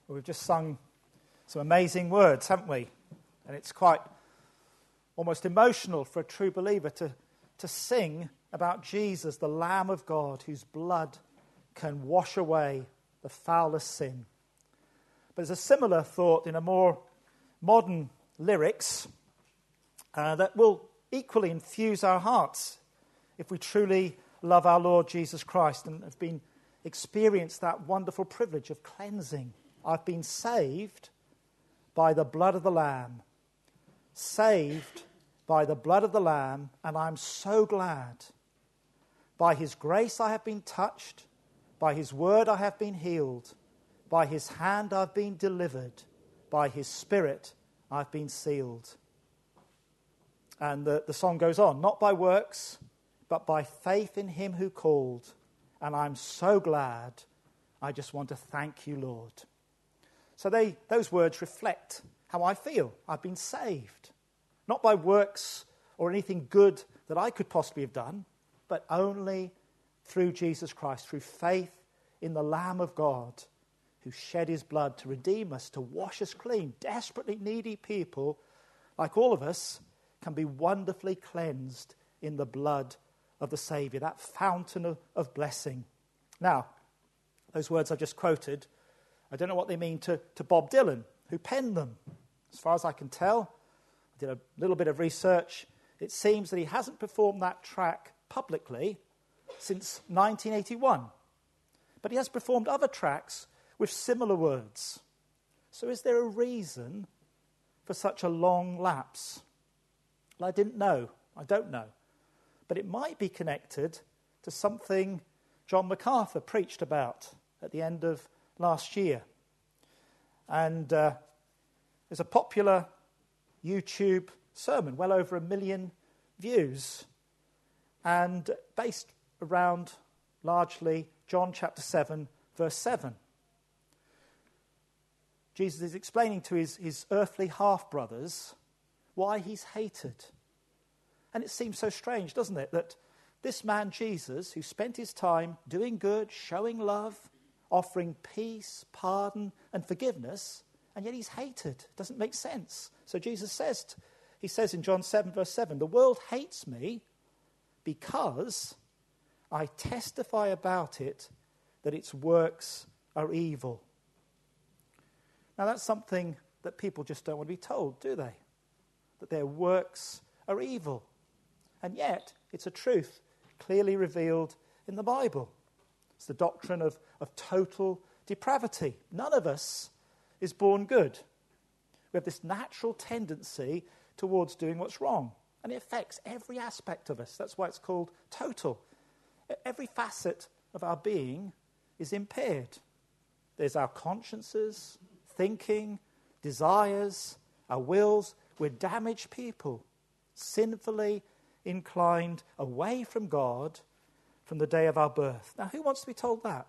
Well, we've just sung some amazing words, haven't we? And it's quite almost emotional for a true believer to sing about Jesus, the Lamb of God, whose blood can wash away the foulest sin. But there's a similar thought in a more modern lyrics that will equally infuse our hearts if we truly love our Lord Jesus Christ and have been experienced that wonderful privilege of cleansing. I've been saved by the blood of the Lamb. Saved by the blood of the Lamb, and I'm so glad. By his grace I have been touched. By his word I have been healed. By his hand I've been delivered. By his Spirit I've been sealed. And the song goes on, not by works, but by faith in him who called. And I'm so glad. I just want to thank you, Lord. So those words reflect how I feel. I've been saved. Not by works or anything good that I could possibly have done, but only through Jesus Christ, through faith in the Lamb of God who shed his blood to redeem us, to wash us clean. Desperately needy people, like all of us, can be wonderfully cleansed in the blood of the Saviour, that fountain of blessing. Now, those words I just quoted, I don't know what they mean to Bob Dylan, who penned them. As far as I can tell, I did a little bit of research. It seems that he hasn't performed that track publicly since 1981. But he has performed other tracks with similar words. So is there a reason for such a long lapse? Well, I didn't know. I don't know. But it might be connected to something John MacArthur preached about at the end of last year. And there's a popular YouTube sermon, well over 1 million views, and based around largely John chapter 7, verse 7. Jesus is explaining to his earthly half-brothers why he's hated. And it seems so strange, doesn't it, that this man Jesus, who spent his time doing good, showing love, offering peace, pardon, and forgiveness, and yet he's hated. It doesn't make sense. So Jesus says, he says in John 7, verse 7, the world hates me because I testify about it that its works are evil. Now that's something that people just don't want to be told, do they? That their works are evil. And yet, it's a truth clearly revealed in the Bible. It's the doctrine of total depravity. None of us is born good. We have this natural tendency towards doing what's wrong. And it affects every aspect of us. That's why it's called total. Every facet of our being is impaired. There's our consciences, thinking, desires, our wills. We're damaged people, sinfully inclined away from God from the day of our birth. Now, who wants to be told that?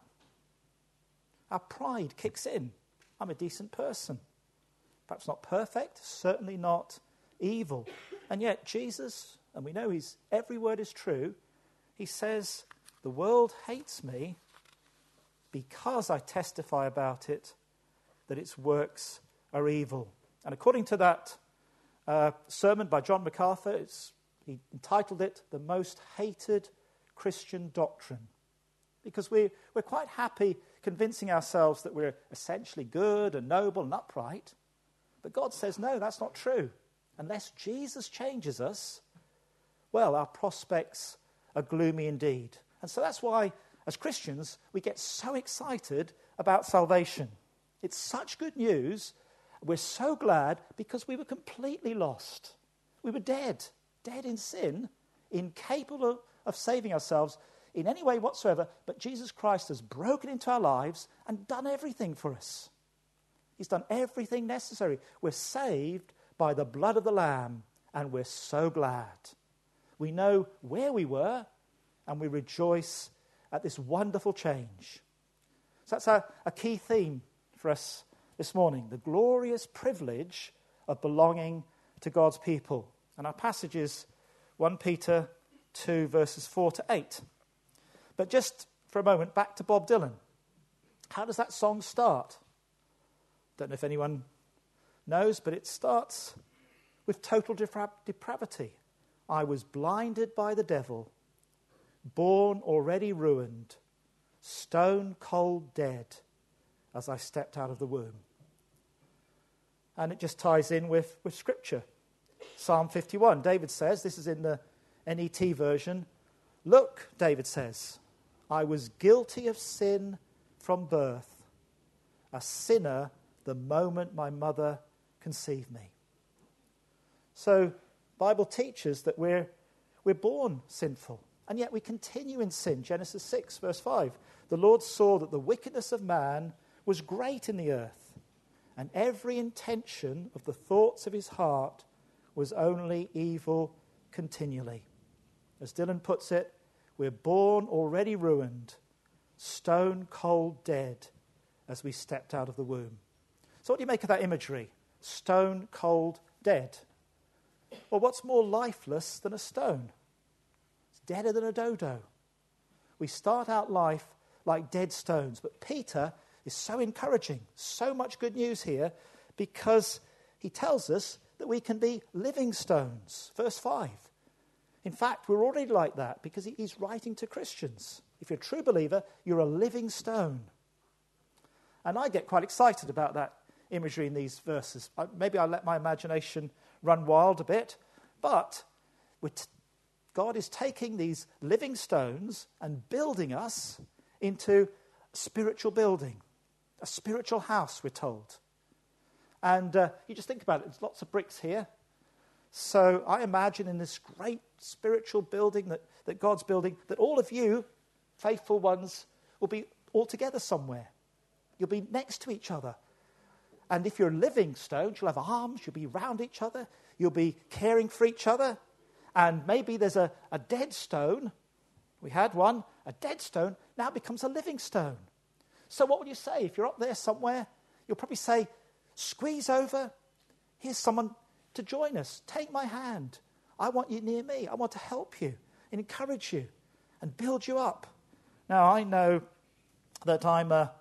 Our pride kicks in. I'm a decent person. Perhaps not perfect, certainly not evil. And yet Jesus, and we know every word is true, he says, the world hates me because I testify about it that its works are evil. And according to that sermon by John MacArthur, he entitled it, The Most Hated Christian Doctrine. Because we're quite happy convincing ourselves that we're essentially good and noble and upright. But God says, no, that's not true. Unless Jesus changes us, well, our prospects are gloomy indeed. And so that's why, as Christians, we get so excited about salvation. It's such good news. We're so glad because we were completely lost. We were dead in sin, incapable of saving ourselves in any way whatsoever, but Jesus Christ has broken into our lives and done everything for us. He's done everything necessary. We're saved by the blood of the Lamb, and we're so glad. We know where we were, and we rejoice at this wonderful change. So that's a key theme for us this morning, the glorious privilege of belonging to God's people. And our passage is 1 Peter 2, verses 4 to 8. But just for a moment, back to Bob Dylan. How does that song start? Don't know if anyone knows, but it starts with total depravity. I was blinded by the devil, born already ruined, stone cold dead as I stepped out of the womb. And it just ties in with Scripture. Psalm 51, David says, this is in the NET version, look, David says, I was guilty of sin from birth, a sinner the moment my mother conceived me. So, Bible teaches that we're born sinful, and yet we continue in sin. Genesis 6, verse 5. The Lord saw that the wickedness of man was great in the earth, and every intention of the thoughts of his heart was only evil continually. As Dylan puts it, we're born already ruined, stone cold dead as we stepped out of the womb. So what do you make of that imagery? Stone cold dead. Well, what's more lifeless than a stone? It's deader than a dodo. We start out life like dead stones, but Peter is so encouraging, so much good news here, because he tells us that we can be living stones. Verse 5. In fact, we're already like that because he's writing to Christians. If you're a true believer, you're a living stone. And I get quite excited about that imagery in these verses. Maybe I let my imagination run wild a bit, but God is taking these living stones and building us into a spiritual building, a spiritual house, we're told. And you just think about it, there's lots of bricks here. So I imagine in this great spiritual building that God's building, that all of you, faithful ones, will be all together somewhere. You'll be next to each other. And if you're living stones, you'll have arms, you'll be round each other, you'll be caring for each other. And maybe there's a dead stone. We had one, a dead stone, now becomes a living stone. So what would you say? If you're up there somewhere, you'll probably say, squeeze over, here's someone to join us. Take my hand. I want you near me. I want to help you and encourage you and build you up. Now, I know that I'm a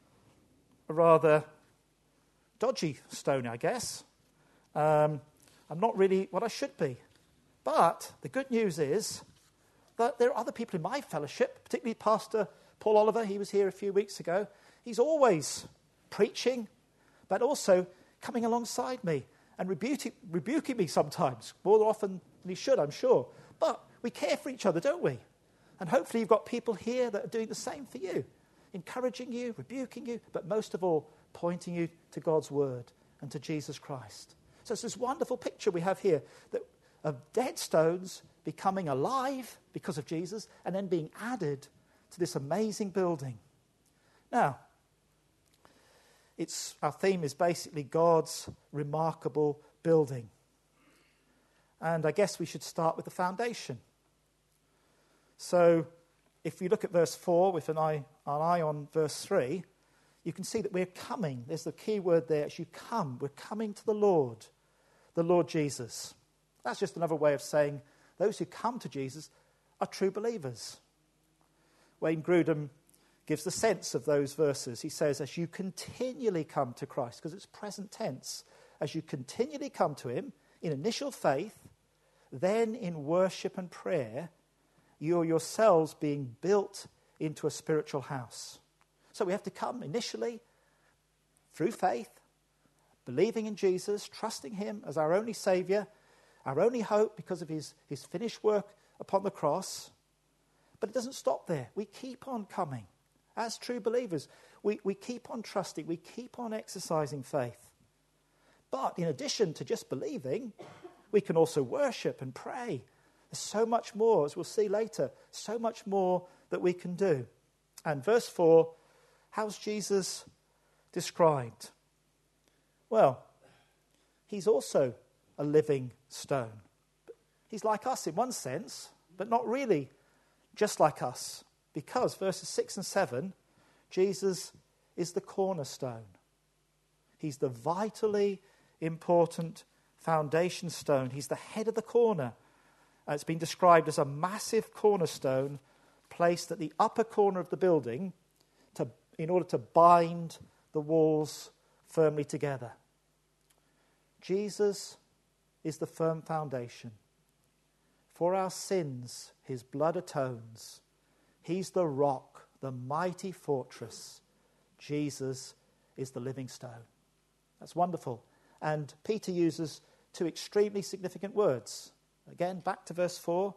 rather dodgy stone, I guess. I'm not really what I should be. But the good news is that there are other people in my fellowship, particularly Pastor Paul Oliver. He was here a few weeks ago. He's always preaching, but also coming alongside me and rebuking me sometimes, more often than he should, I'm sure. But we care for each other, don't we? And hopefully you've got people here that are doing the same for you, encouraging you, rebuking you, but most of all, pointing you to God's word and to Jesus Christ. So it's this wonderful picture we have here that of dead stones becoming alive because of Jesus and then being added to this amazing building. Now, our theme is basically God's remarkable building. And I guess we should start with the foundation. So if you look at verse 4 with an eye on verse 3, you can see that we're coming. There's the key word there, as you come. We're coming to the Lord Jesus. That's just another way of saying those who come to Jesus are true believers. Wayne Grudem gives the sense of those verses. He says, as you continually come to Christ, because it's present tense, as you continually come to him in initial faith, then in worship and prayer, you're yourselves being built into a spiritual house. So we have to come initially through faith, believing in Jesus, trusting him as our only Saviour, our only hope because of his finished work upon the cross. But it doesn't stop there. We keep on coming. As true believers, we keep on trusting, we keep on exercising faith. But in addition to just believing, we can also worship and pray. There's so much more, as we'll see later, so much more that we can do. And verse 4, how's Jesus described? Well, he's also a living stone. He's like us in one sense, but not really just like us. Because verses 6 and 7, Jesus is the cornerstone. He's the vitally important foundation stone. He's the head of the corner. It's been described as a massive cornerstone placed at the upper corner of the building in order to bind the walls firmly together. Jesus is the firm foundation. For our sins, his blood atones. He's the rock, the mighty fortress. Jesus is the living stone. That's wonderful. And Peter uses two extremely significant words. Again, back to verse 4.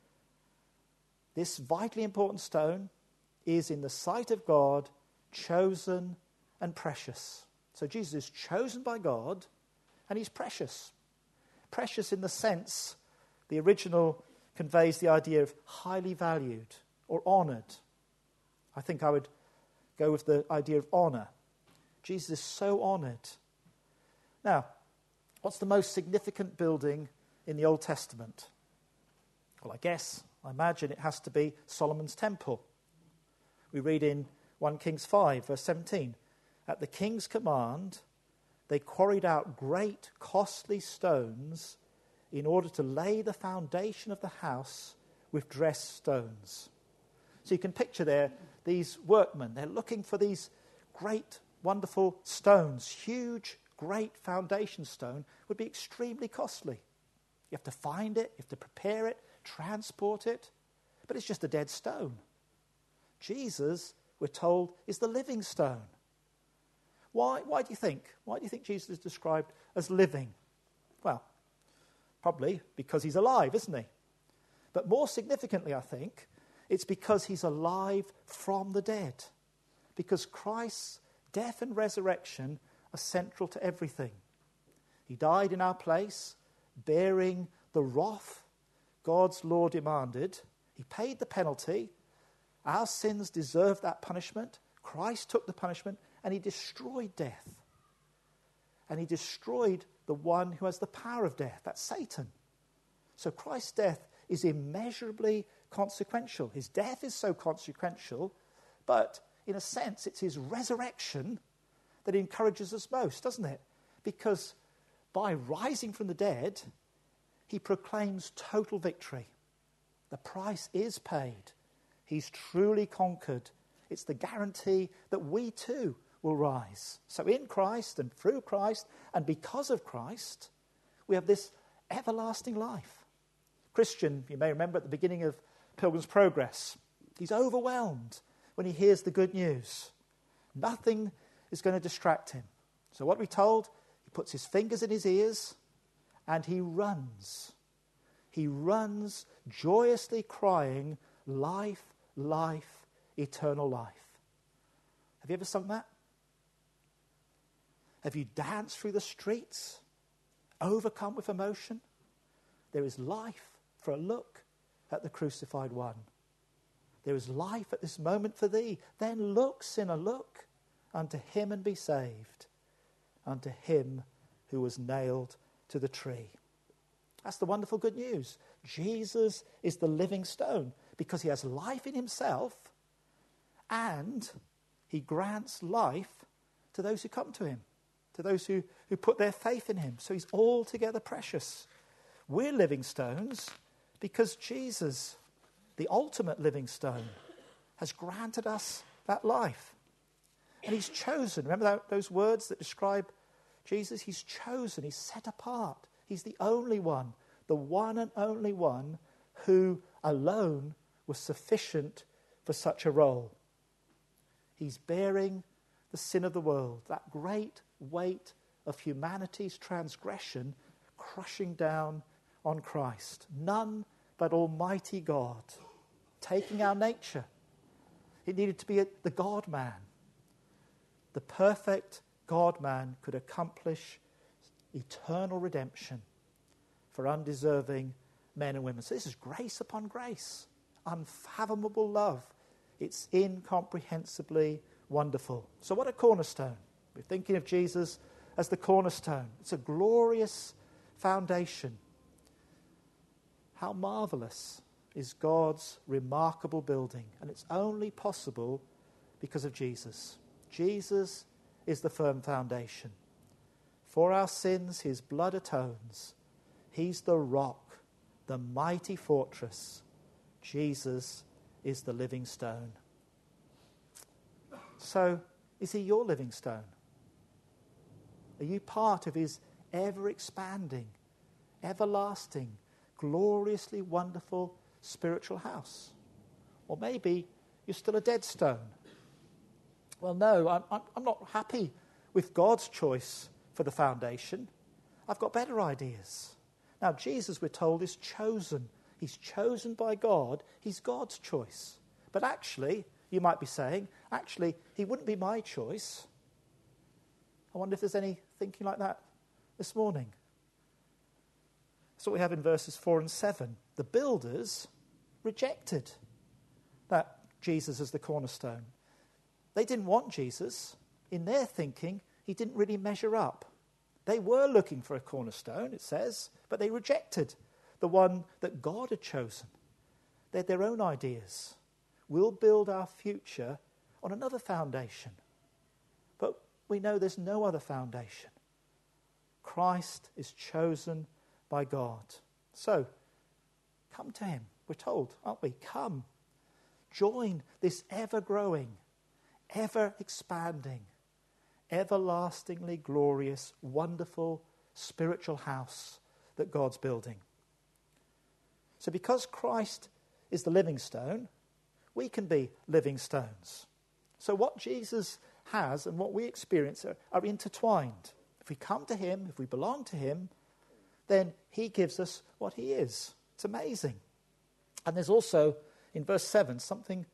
This vitally important stone is in the sight of God chosen and precious. So Jesus is chosen by God and he's precious. Precious in the sense, the original conveys the idea of highly valued or honoured. I think I would go with the idea of honour. Jesus is so honoured. Now, what's the most significant building in the Old Testament? Well, I imagine it has to be Solomon's temple. We read in 1 Kings 5, verse 17, at the king's command, they quarried out great, costly stones in order to lay the foundation of the house with dressed stones. So you can picture there these workmen. They're looking for these great, wonderful stones. Huge, great foundation stone would be extremely costly. You have to find it, you have to prepare it, transport it. But it's just a dead stone. Jesus, we're told, is the living stone. Why do you think? Why do you think Jesus is described as living? Well, probably because he's alive, isn't he? But more significantly, I think, it's because he's alive from the dead. Because Christ's death and resurrection are central to everything. He died in our place, bearing the wrath God's law demanded. He paid the penalty. Our sins deserved that punishment. Christ took the punishment and he destroyed death. And he destroyed the one who has the power of death. That's Satan. So Christ's death is immeasurably consequential. His death is so consequential, but in a sense it's his resurrection that encourages us most, doesn't it? Because by rising from the dead, he proclaims total victory. The price is paid. He's truly conquered. It's the guarantee that we too will rise. So in Christ and through Christ and because of Christ, we have this everlasting life. Christian, you may remember at the beginning of Pilgrim's Progress, he's overwhelmed when he hears the good news. Nothing is going to distract him. So what we're told, he puts his fingers in his ears and he runs. He runs joyously crying, life, life, eternal life. Have you ever sung that? Have you danced through the streets, overcome with emotion? There is life for a look at the crucified one. There is life at this moment for thee. Then look, sinner, look unto him and be saved, unto him who was nailed to the tree. That's the wonderful good news. Jesus is the living stone because he has life in himself and he grants life to those who come to him, to those who put their faith in him. So he's altogether precious. We're living stones because Jesus, the ultimate living stone, has granted us that life. And he's chosen. Remember those words that describe Jesus? He's chosen. He's set apart. He's the only one, the one and only one who alone was sufficient for such a role. He's bearing the sin of the world, that great weight of humanity's transgression crushing down on Christ. None but Almighty God taking our nature. It needed to be the God-man. The perfect God-man could accomplish eternal redemption for undeserving men and women. So this is grace upon grace, unfathomable love. It's incomprehensibly wonderful. So what a cornerstone. We're thinking of Jesus as the cornerstone. It's a glorious foundation. How marvelous is God's remarkable building, and it's only possible because of Jesus. Jesus is the firm foundation. For our sins, his blood atones. He's the rock, the mighty fortress. Jesus is the living stone. So, is he your living stone? Are you part of his ever-expanding, everlasting, gloriously wonderful spiritual house? Or maybe you're still a dead stone. Well, no, I'm not happy with God's choice for the foundation. I've got better ideas. Now, Jesus, we're told, is chosen. He's chosen by God. He's God's choice. But actually, you might be saying, actually, he wouldn't be my choice. I wonder if there's any thinking like that this morning. That's what we have in verses 4 and 7. The builders rejected that Jesus as the cornerstone. They didn't want Jesus. In their thinking, he didn't really measure up. They were looking for a cornerstone, it says, but they rejected the one that God had chosen. They had their own ideas. We'll build our future on another foundation. But we know there's no other foundation. Christ is chosen by God. So, come to him. We're told, aren't we? Come. Join this ever-growing, ever-expanding, everlastingly glorious, wonderful spiritual house that God's building. So because Christ is the living stone, we can be living stones. So what Jesus has and what we experience are intertwined. If we come to him, if we belong to him, then he gives us what he is. It's amazing. And there's also, in verse 7, something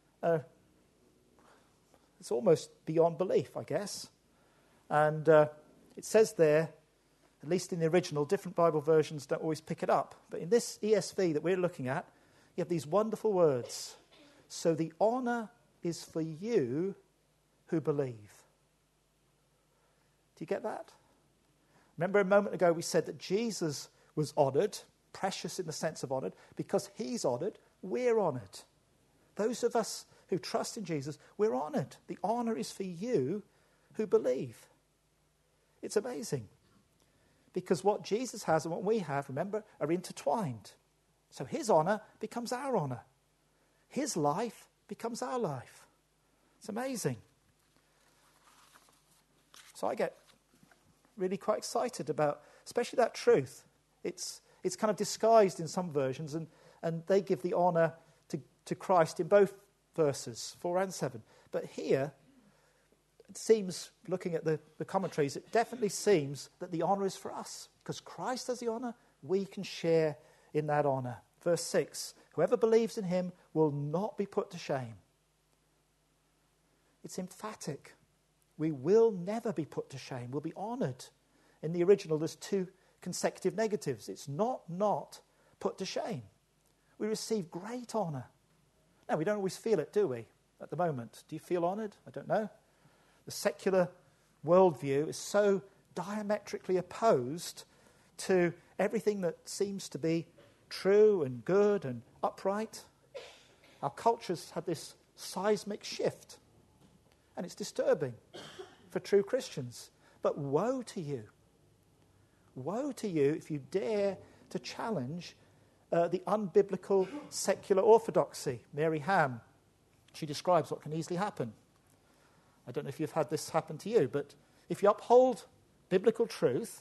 it's almost beyond belief, I guess. And it says there, at least in the original, different Bible versions don't always pick it up. But in this ESV that we're looking at, you have these wonderful words. So the honor is for you who believe. Do you get that? Remember a moment ago we said that Jesus was honored, precious in the sense of honored. Because he's honored, we're honored. Those of us who trust in Jesus, we're honored. The honor is for you who believe. It's amazing. Because what Jesus has and what we have, remember, are intertwined. So his honor becomes our honor. His life becomes our life. It's amazing. So I get really quite excited about, especially that truth. It's kind of disguised in some versions, and they give the honor to Christ in both verses, 4 and 7. But here, it seems, looking at the commentaries, it definitely seems that the honor is for us. Because Christ has the honor, we can share in that honor. Verse 6, whoever believes in him will not be put to shame. It's emphatic. We will never be put to shame. We'll be honored. In the original, there's two consecutive negatives. It's not put to shame. We receive great honor. Now, we don't always feel it, do we, at the moment? Do you feel honored? I don't know. The secular worldview is so diametrically opposed to everything that seems to be true and good and upright. Our culture's had this seismic shift, and it's disturbing for true Christians. But woe to you. Woe to you if you dare to challenge the unbiblical secular orthodoxy. Mary Ham, she describes what can easily happen. I don't know if you've had this happen to you, but if you uphold biblical truth,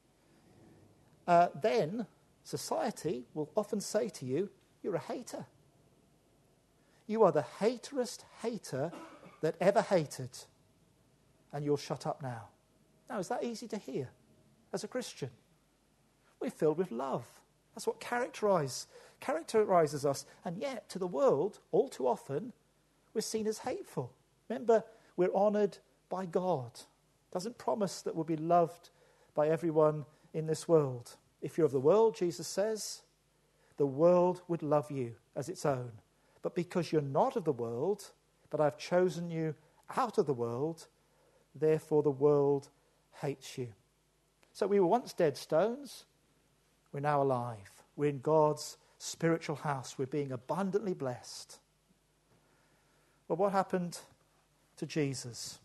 then society will often say to you, you're a hater. You are the haterest hater that ever hated, and you'll shut up now. Now, is that easy to hear as a Christian? We're filled with love. That's what characterizes us. And yet, to the world, all too often, we're seen as hateful. Remember, we're honored by God. Doesn't promise that we'll be loved by everyone in this world. If you're of the world, Jesus says, the world would love you as its own. But because you're not of the world, but I've chosen you out of the world, therefore the world hates you. So we were once dead stones. We're now alive. We're in God's spiritual house. We're being abundantly blessed. But what happened to Jesus?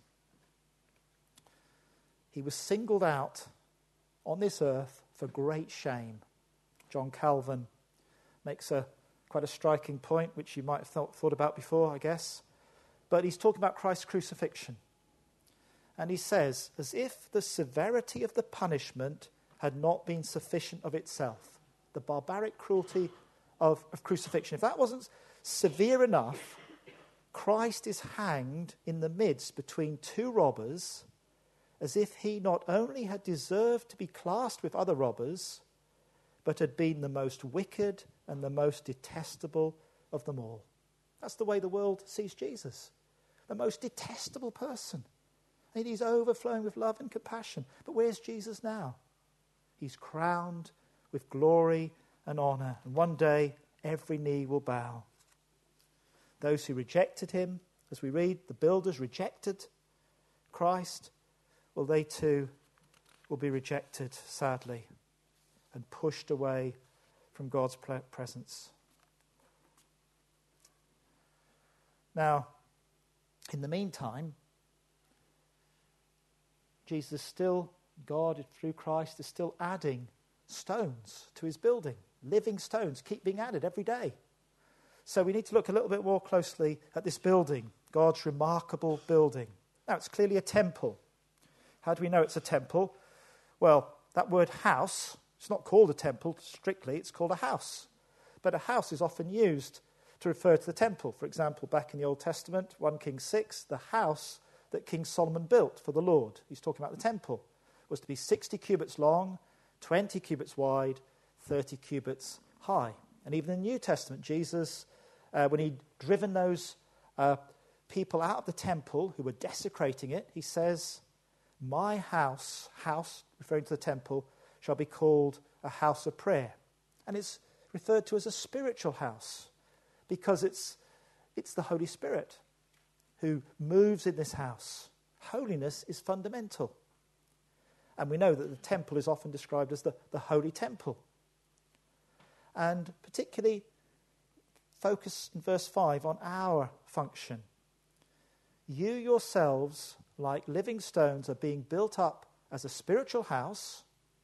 He was singled out on this earth for great shame. John Calvin makes quite a striking point, which you might have thought about before, I guess. But he's talking about Christ's crucifixion. And he says, as if the severity of the punishment had not been sufficient of itself. The barbaric cruelty of crucifixion. If that wasn't severe enough, Christ is hanged in the midst between two robbers, as if he not only had deserved to be classed with other robbers, but had been the most wicked and the most detestable of them all. That's the way the world sees Jesus. The most detestable person. And he's overflowing with love and compassion. But where's Jesus now? He's crowned with glory and honor. And one day, every knee will bow. Those who rejected him, as we read, the builders rejected Christ, well, they too will be rejected, sadly, and pushed away from God's presence. Now, in the meantime, Jesus still, God through Christ, is still adding stones to his building. Living stones keep being added every day. So we need to look a little bit more closely at this building, God's remarkable building. Now, it's clearly a temple. How do we know it's a temple? Well, that word house, it's not called a temple strictly, it's called a house. But a house is often used to refer to the temple. For example, back in the Old Testament, 1 Kings 6, the house that King Solomon built for the Lord, he's talking about the temple, was to be 60 cubits long, 20 cubits wide, 30 cubits high. And even in the New Testament, Jesus, when he'd driven those people out of the temple who were desecrating it, he says, my house, referring to the temple, shall be called a house of prayer. And it's referred to as a spiritual house because it's the Holy Spirit who moves in this house. Holiness is fundamental. And we know that the temple is often described as the holy temple. And particularly focus in verse 5 on our function. You yourselves, like living stones, are being built up as a spiritual house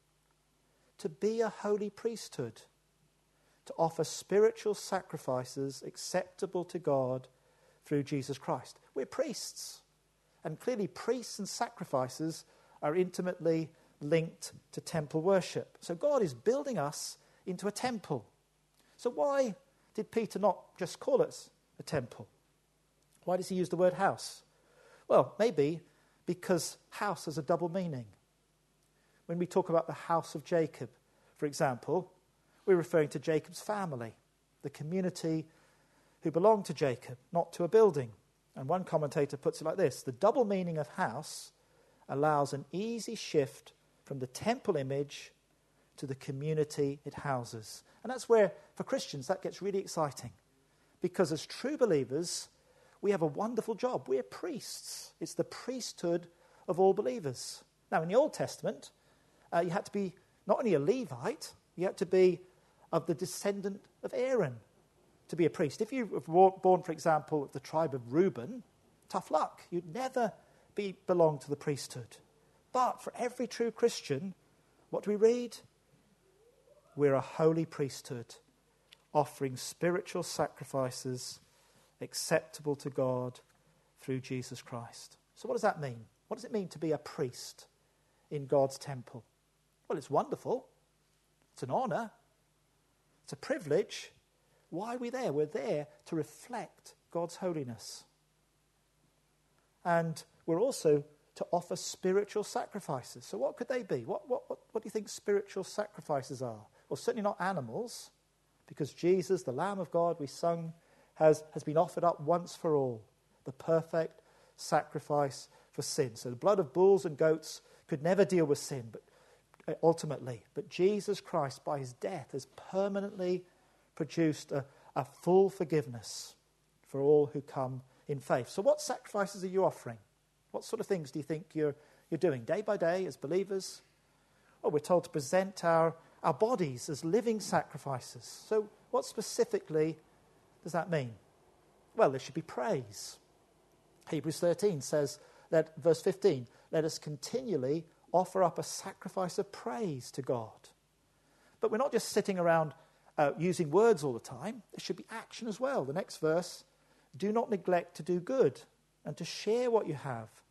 to be a holy priesthood, to offer spiritual sacrifices acceptable to God through Jesus Christ. We're priests. And clearly priests and sacrifices are intimately linked to temple worship. So God is building us into a temple. So why did Peter not just call it a temple? Why does he use the word house? Well, maybe because house has a double meaning. When we talk about the house of Jacob, for example, we're referring to Jacob's family, the community who belonged to Jacob, not to a building. And one commentator puts it like this: the double meaning of house allows an easy shift from the temple image to the community it houses. And that's where, for Christians, that gets really exciting. Because as true believers, we have a wonderful job. We're priests. It's the priesthood of all believers. Now, in the Old Testament, you had to be not only a Levite, you had to be of the descendant of Aaron to be a priest. If you were born, for example, of the tribe of Reuben, tough luck. You'd never belong to the priesthood. But for every true Christian, what do we read? We're a holy priesthood, offering spiritual sacrifices acceptable to God through Jesus Christ. So what does that mean? What does it mean to be a priest in God's temple? Well, it's wonderful. It's an honor. It's a privilege. Why are we there? We're there to reflect God's holiness. And we're also to offer spiritual sacrifices. So what could they be? What do you think spiritual sacrifices are? Well, certainly not animals, because Jesus, the Lamb of God, we sung, has been offered up once for all, the perfect sacrifice for sin. So the blood of bulls and goats could never deal with sin, but ultimately. But Jesus Christ, by his death, has permanently produced a full forgiveness for all who come in faith. So what sacrifices are you offering? What sort of things do you think you're doing day by day as believers? Well, we're told to present our bodies as living sacrifices. So what specifically does that mean? Well, there should be praise. Hebrews 13 says that, verse 15, let us continually offer up a sacrifice of praise to God. But we're not just sitting around using words all the time. There should be action as well. The next verse, do not neglect to do good and to share what you have,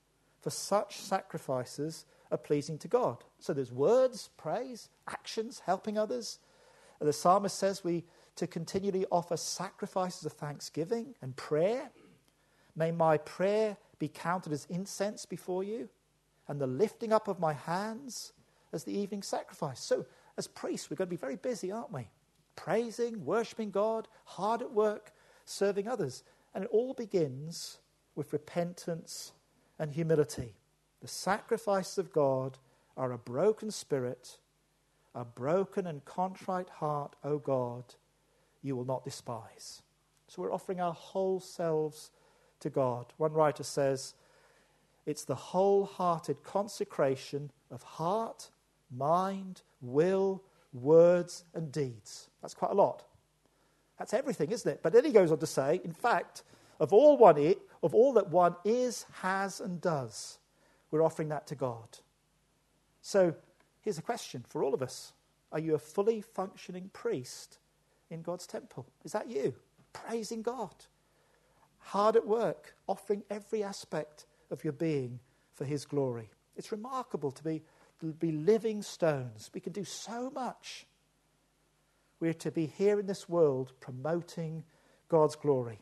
for such sacrifices are pleasing to God. So there's words, praise, actions, helping others. The psalmist says we to continually offer sacrifices of thanksgiving and prayer. May my prayer be counted as incense before you, and the lifting up of my hands as the evening sacrifice. So as priests, we're going to be very busy, aren't we? Praising, worshipping God, hard at work, serving others. And it all begins with repentance and humility. The sacrifices of God are a broken spirit, a broken and contrite heart, O God, you will not despise. So we're offering our whole selves to God. One writer says, it's the wholehearted consecration of heart, mind, will, words, and deeds. That's quite a lot. That's everything, isn't it? But then he goes on to say, in fact, of all that one is, has, and does, we're offering that to God. So here's a question for all of us. Are you a fully functioning priest in God's temple? Is that you? Praising God. Hard at work, offering every aspect of your being for his glory. It's remarkable to be living stones. We can do so much. We're to be here in this world promoting God's glory.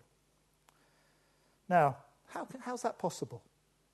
Now, how's that possible?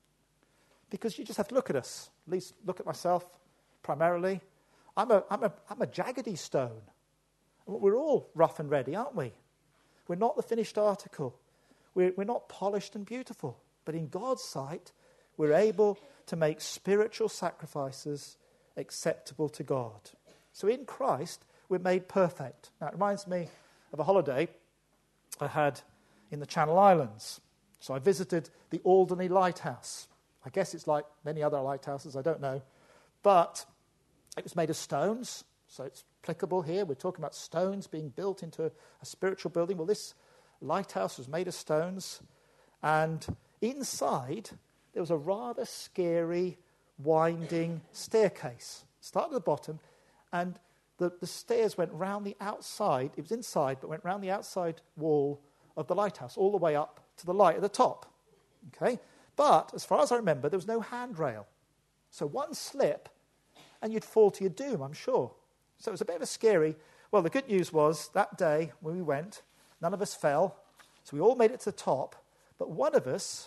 Because you just have to look at us. At least look at myself primarily. I'm a jaggedy stone. We're all rough and ready, aren't we? We're not the finished article. We're not polished and beautiful. But in God's sight, we're able to make spiritual sacrifices acceptable to God. So in Christ, we're made perfect. Now, it reminds me of a holiday I had in the Channel Islands. So I visited the Alderney Lighthouse. I guess it's like many other lighthouses, I don't know. But it was made of stones, so it's applicable here. We're talking about stones being built into a spiritual building. Well, this lighthouse was made of stones, and inside there was a rather scary, winding staircase. Started at the bottom, and the stairs went round the outside. It was inside, but went round the outside wall of the lighthouse, all the way up to the light at the top. Okay? But, as far as I remember, there was no handrail. So one slip, and you'd fall to your doom, I'm sure. So it was a bit of a scary... Well, the good news was, that day when we went, none of us fell. So we all made it to the top. But one of us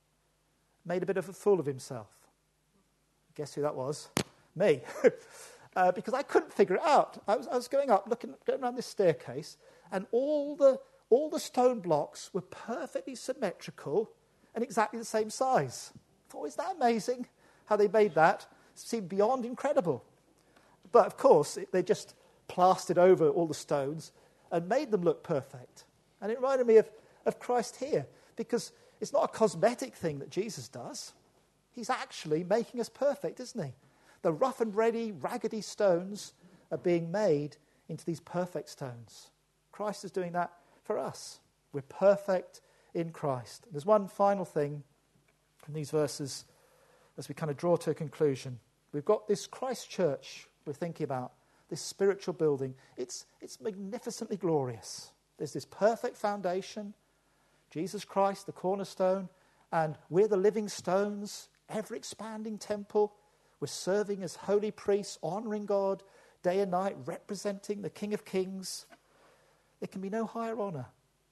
made a bit of a fool of himself. Guess who that was? Me. Because I couldn't figure it out. I was going up, going around this staircase, and all the stone blocks were perfectly symmetrical and exactly the same size. I thought, is that amazing how they made that? It seemed beyond incredible. But of course, they just plastered over all the stones and made them look perfect. And it reminded me of Christ here, because it's not a cosmetic thing that Jesus does. He's actually making us perfect, isn't he? The rough and ready, raggedy stones are being made into these perfect stones. Christ is doing that for us. We're perfect in Christ. There's one final thing from these verses as we kind of draw to a conclusion. We've got this Christ church we're thinking about, this spiritual building. It's magnificently glorious. There's this perfect foundation, Jesus Christ, the cornerstone, and we're the living stones, ever-expanding temple. We're serving as holy priests, honouring God day and night, representing the King of Kings. There can be no higher honour.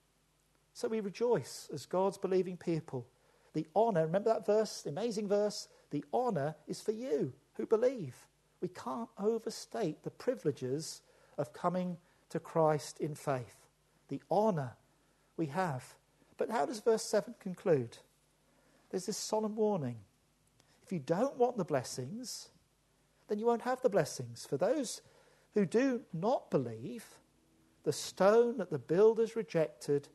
So we rejoice as God's believing people. The honour, remember that verse, the amazing verse? The honour is for you who believe. We can't overstate the privileges of coming to Christ in faith. The honour we have. But how does verse 7 conclude? There's this solemn warning. If you don't want the blessings, then you won't have the blessings. For those who do not believe, the stone that the builders rejected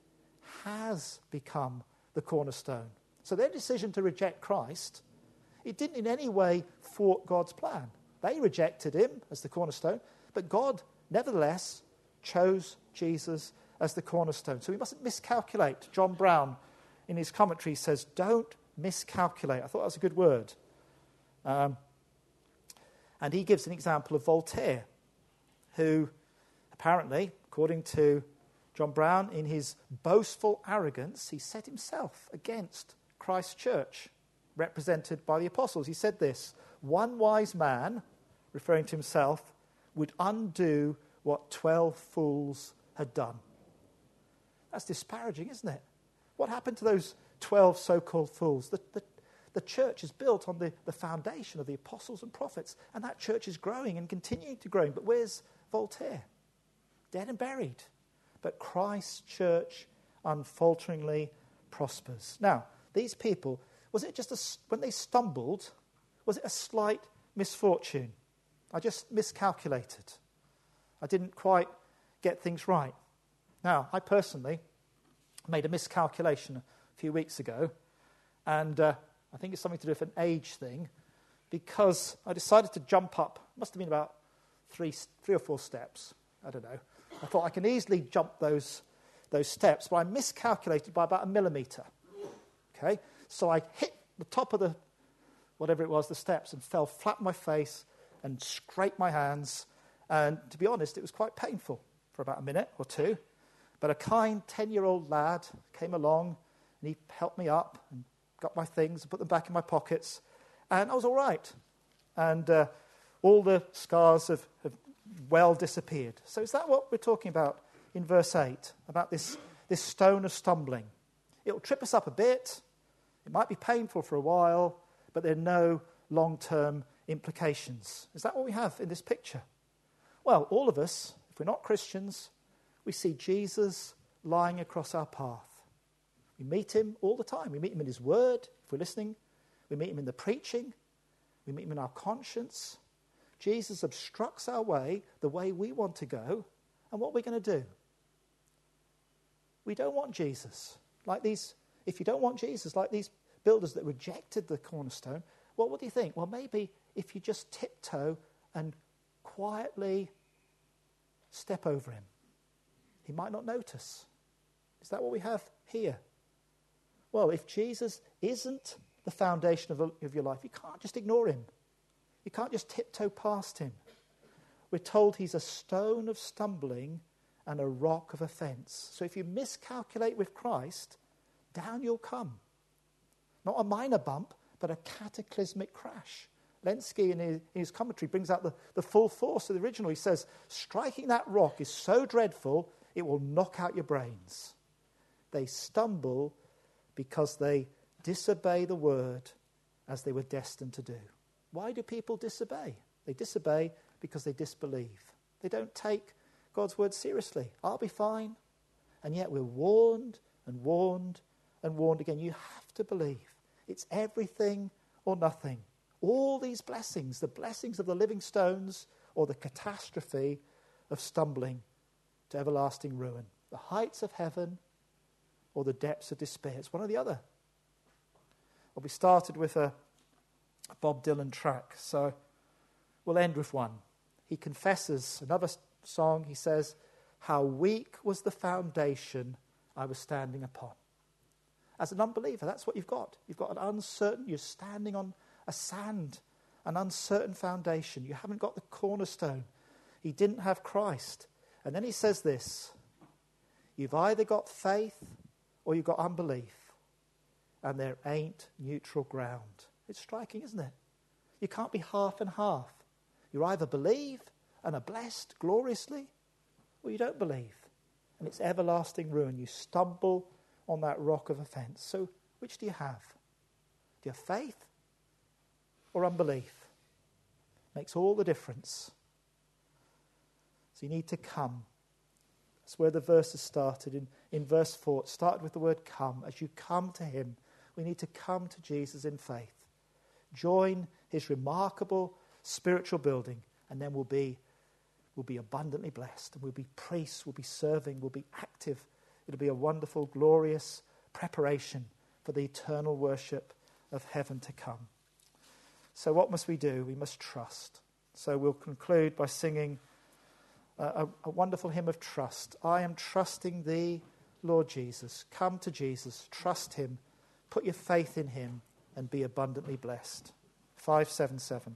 has become the cornerstone. So their decision to reject Christ, it didn't in any way thwart God's plan. They rejected him as the cornerstone, but God nevertheless chose Jesus as the cornerstone. So we mustn't miscalculate. John Brown, in his commentary, says, don't miscalculate. I thought that was a good word. And he gives an example of Voltaire, who apparently, according to John Brown, in his boastful arrogance, he set himself against Christ's church. represented by the apostles. He said this: one wise man, referring to himself, would undo what 12 fools had done. That's disparaging, isn't it? What happened to those 12 so-called fools? The church is built on the foundation of the apostles and prophets, and that church is growing and continuing to grow. But where's Voltaire? Dead and buried. But Christ's church unfalteringly prospers. Now, these people, was it just when they stumbled, was it a slight misfortune? I just miscalculated. I didn't quite get things right. Now, I personally made a miscalculation a few weeks ago, and I think it's something to do with an age thing, because I decided to jump up. Must have been about three or four steps. I don't know. I thought I can easily jump those steps, but I miscalculated by about 1 millimetre. Okay, so I hit the top of the steps, and fell flat on my face and scraped my hands. And to be honest, it was quite painful for about a minute or two. But a kind 10-year-old lad came along, and he helped me up and got my things and put them back in my pockets, and I was all right. And all the scars have well disappeared. So is that what we're talking about in verse 8, about this stone of stumbling? It will trip us up a bit. It might be painful for a while, but there are no long-term implications. Is that what we have in this picture? Well, all of us, if we're not Christians, we see Jesus lying across our path. We meet him all the time. We meet him in his word, if we're listening. We meet him in the preaching. We meet him in our conscience. Jesus obstructs our way, the way we want to go. And what are we going to do? We don't want Jesus. If you don't want Jesus, like these builders that rejected the cornerstone, what do you think? Well, maybe if you just tiptoe and quietly step over him, he might not notice. Is that what we have here? Well, if Jesus isn't the foundation of your life, you can't just ignore him. You can't just tiptoe past him. We're told he's a stone of stumbling and a rock of offence. So if you miscalculate with Christ, down you'll come. Not a minor bump, but a cataclysmic crash. Lenski, in his commentary, brings out the full force of the original. He says, striking that rock is so dreadful, it will knock out your brains. They stumble because they disobey the word as they were destined to do. Why do people disobey? They disobey because they disbelieve. They don't take God's word seriously. I'll be fine. And yet we're warned and warned and warned again. You have to believe. It's everything or nothing. All these blessings, the blessings of the living stones or the catastrophe of stumbling to everlasting ruin. The heights of heaven or the depths of despair. It's one or the other. Well, we started with a Bob Dylan track, so we'll end with one. He confesses, another song, he says, how weak was the foundation I was standing upon. As an unbeliever, that's what you've got. You've got you're standing on an uncertain foundation. You haven't got the cornerstone. He didn't have Christ. And then he says this, you've either got faith or you've got unbelief, and there ain't neutral ground. It's striking, isn't it? You can't be half and half. You either believe and are blessed gloriously, or you don't believe, and it's everlasting ruin. You stumble on that rock of offence. So which do you have? Do you have faith or unbelief? Makes all the difference. So you need to come. That's where the verse has started. In verse 4, it started with the word come. As you come to him, we need to come to Jesus in faith. Join his remarkable spiritual building, and then we'll be abundantly blessed. And we'll be priests, we'll be serving, we'll be active. It'll be a wonderful, glorious preparation for the eternal worship of heaven to come. So what must we do? We must trust. So we'll conclude by singing a wonderful hymn of trust. I am trusting thee, Lord Jesus. Come to Jesus, trust him, put your faith in him, and be abundantly blessed. 577.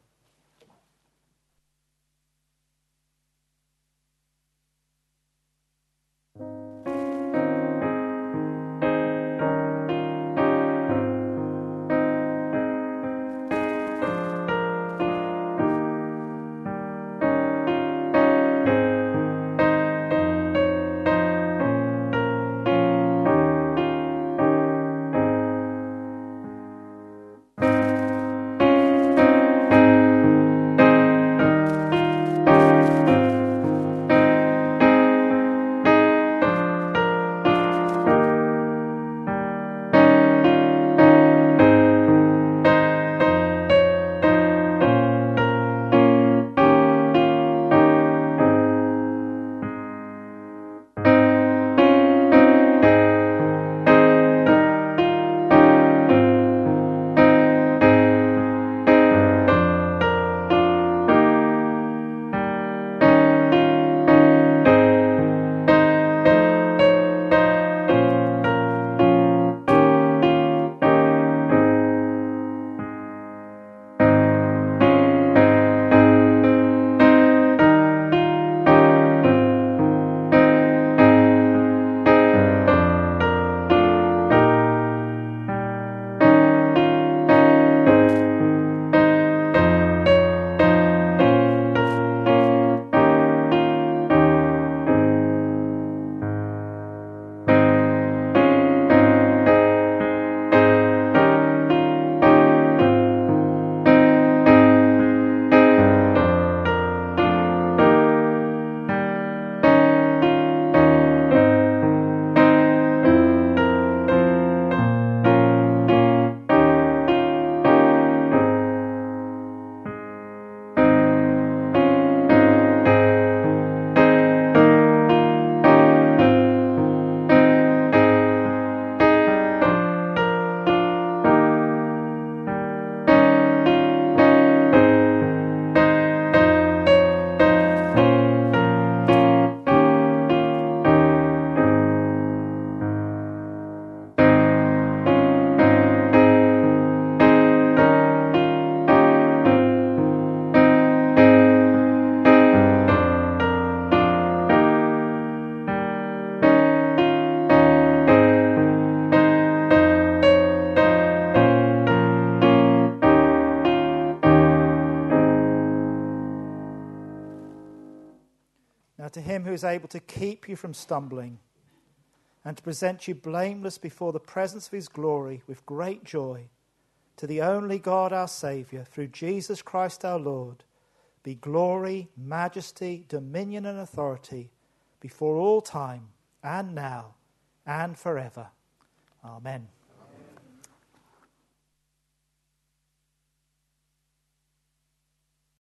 and to him who is able to keep you from stumbling and to present you blameless before the presence of his glory with great joy, to the only God our Saviour, through Jesus Christ our Lord, be glory, majesty, dominion and authority before all time and now and forever. Amen.